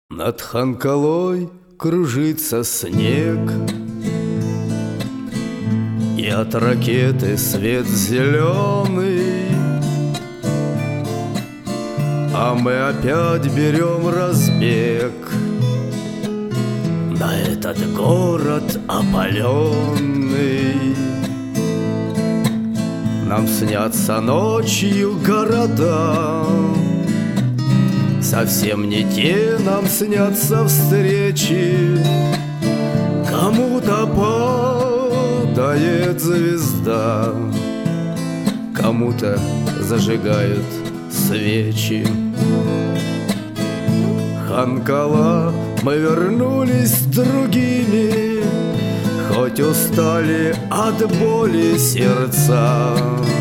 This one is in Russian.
Над Ханкалой кружится снег, и от ракеты свет зеленый, а мы опять берем разбег на этот город опаленный. Нам снятся ночью города, совсем не те нам снятся встречи. Кому-то падает звезда, кому-то зажигают свечи. Ханкала, мы вернулись другими, хоть устали от боли сердца.